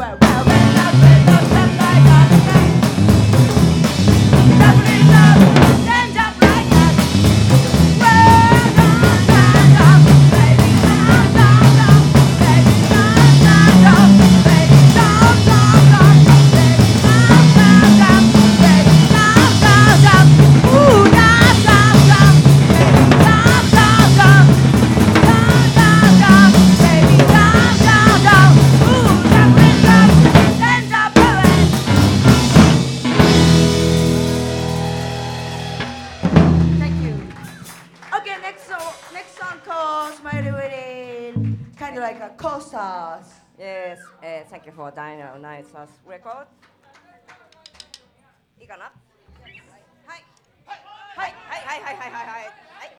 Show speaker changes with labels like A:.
A: Okay, next song called Smiley Within, kind of like a co-stars.
B: Yes, thank you for Dino Nice record. いいかなはいはいはいはいはいはいはいはい